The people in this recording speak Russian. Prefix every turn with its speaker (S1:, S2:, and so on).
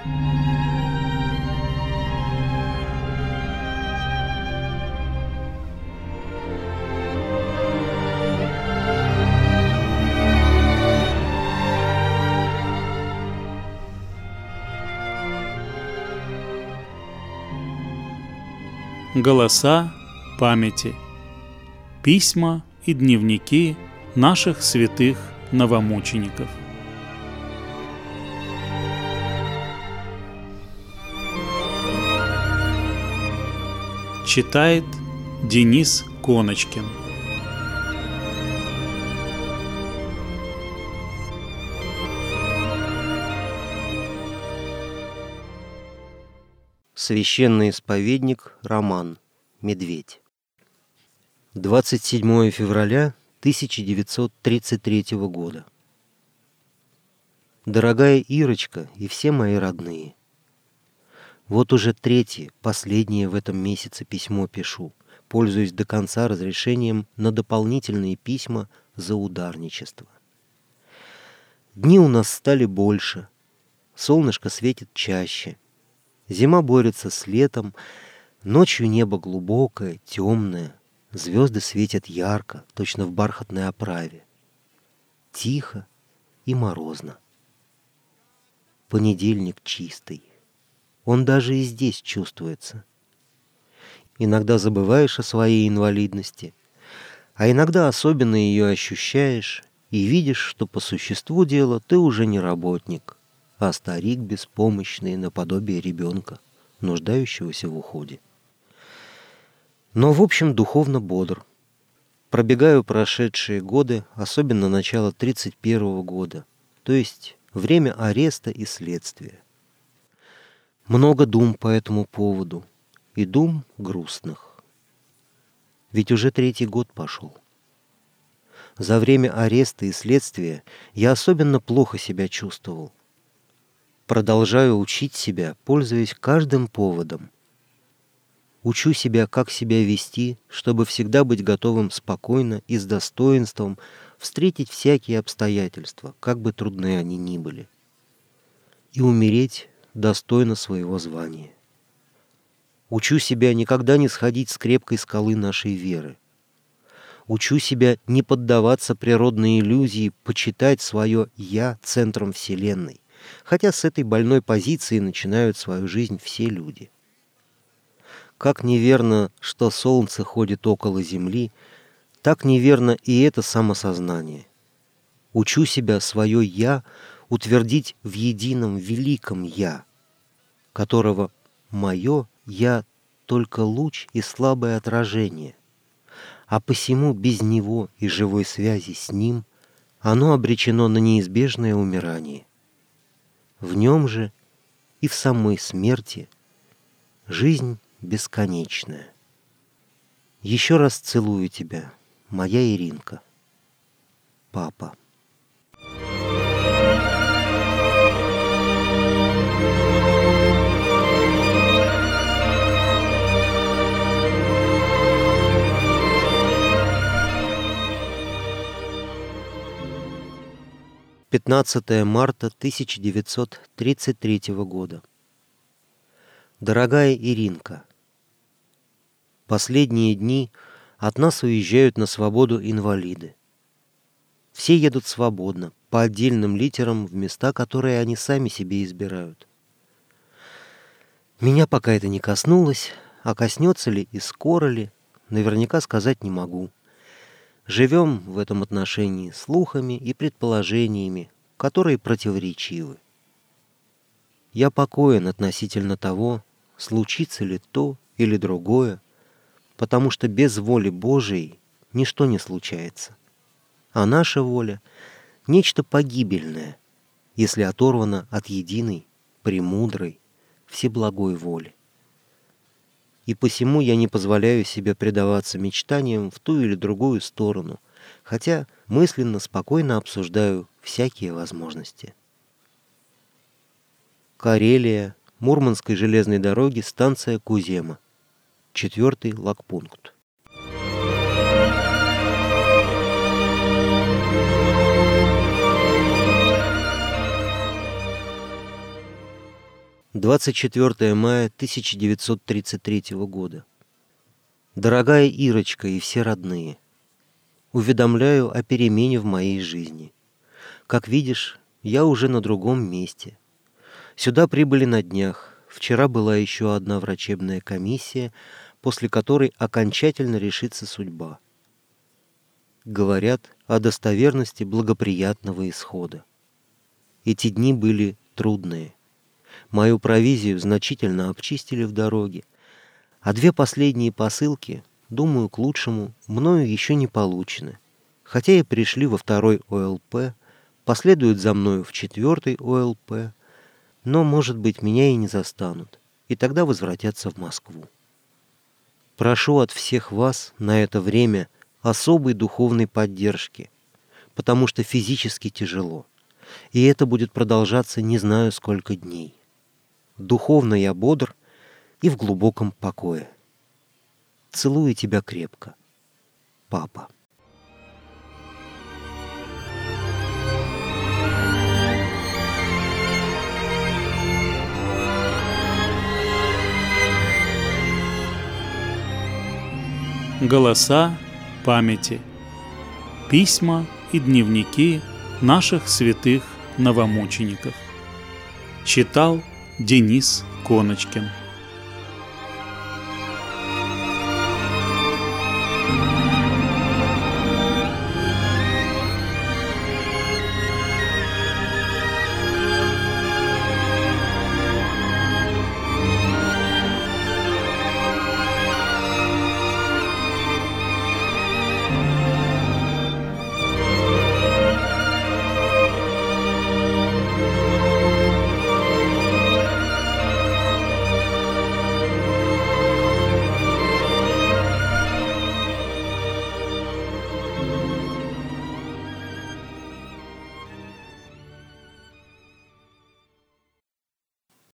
S1: Голоса памяти. Письма и дневники наших святых новомучеников. Читает Денис Коночкин.
S2: Священный исповедник Роман. Медведь. 27 февраля 1933 года. Дорогая Ирочка и все мои родные, вот уже третье, последнее в этом месяце письмо пишу, пользуясь до конца разрешением на дополнительные письма за ударничество. Дни у нас стали больше, солнышко светит чаще, зима борется с летом, ночью небо глубокое, темное, звезды светят ярко, точно в бархатной оправе. Тихо и морозно. Понедельник чистый. Он даже и здесь чувствуется. Иногда забываешь о своей инвалидности, а иногда особенно ее ощущаешь и видишь, что по существу дела ты уже не работник, а старик беспомощный наподобие ребенка, нуждающегося в уходе. Но, в общем, духовно бодр. Пробегаю прошедшие годы, особенно начало 1931 года, то есть время ареста и следствия. Много дум по этому поводу, и дум грустных. Ведь уже третий год пошел. За время ареста и следствия я особенно плохо себя чувствовал. Продолжаю учить себя, пользуясь каждым поводом. Учу себя, как себя вести, чтобы всегда быть готовым спокойно и с достоинством встретить всякие обстоятельства, как бы трудны они ни были, и умереть достойно своего звания. Учу себя никогда не сходить с крепкой скалы нашей веры. Учу себя не поддаваться природной иллюзии, почитать свое «я» центром Вселенной, хотя с этой больной позиции начинают свою жизнь все люди. Как неверно, что Солнце ходит около Земли, так неверно и это самосознание. Учу себя свое «я» утвердить в едином великом «я», которого мое «я» только луч и слабое отражение, а посему без него и живой связи с ним оно обречено на неизбежное умирание. В нем же и в самой смерти жизнь бесконечная. Еще раз целую тебя, моя Иринка. Папа. «15 марта 1933 года. Дорогая Иринка, последние дни от нас уезжают на свободу инвалиды. Все едут свободно, по отдельным литерам в места, которые они сами себе избирают. Меня пока это не коснулось, а коснется ли и скоро ли, наверняка сказать не могу. Живем в этом отношении слухами и предположениями, которые противоречивы. Я покоен относительно того, случится ли то или другое, потому что без воли Божией ничто не случается, а наша воля — нечто погибельное, если оторвана от единой, премудрой, всеблагой воли. И посему я не позволяю себе предаваться мечтаниям в ту или другую сторону, хотя мысленно спокойно обсуждаю всякие возможности. Карелия, Мурманской железной дороги, станция Кузема. 4-й лагпункт. 24 мая 1933 года. Дорогая Ирочка и все родные, уведомляю о перемене в моей жизни. Как видишь, я уже на другом месте. Сюда прибыли на днях. Вчера была еще одна врачебная комиссия, после которой окончательно решится судьба. Говорят о достоверности благоприятного исхода. Эти дни были трудные. Мою провизию значительно обчистили в дороге, а 2 последние посылки, думаю, к лучшему, мною еще не получены, хотя и пришли во 2-й ОЛП, последуют за мною в 4-й ОЛП, но, может быть, меня и не застанут, и тогда возвратятся в Москву. Прошу от всех вас на это время особой духовной поддержки, потому что физически тяжело, и это будет продолжаться не знаю сколько дней. Духовно я бодр и в глубоком покое. Целую тебя крепко. Папа.
S1: Голоса памяти. Письма и дневники наших святых новомучеников. Читал Денис Коночкин.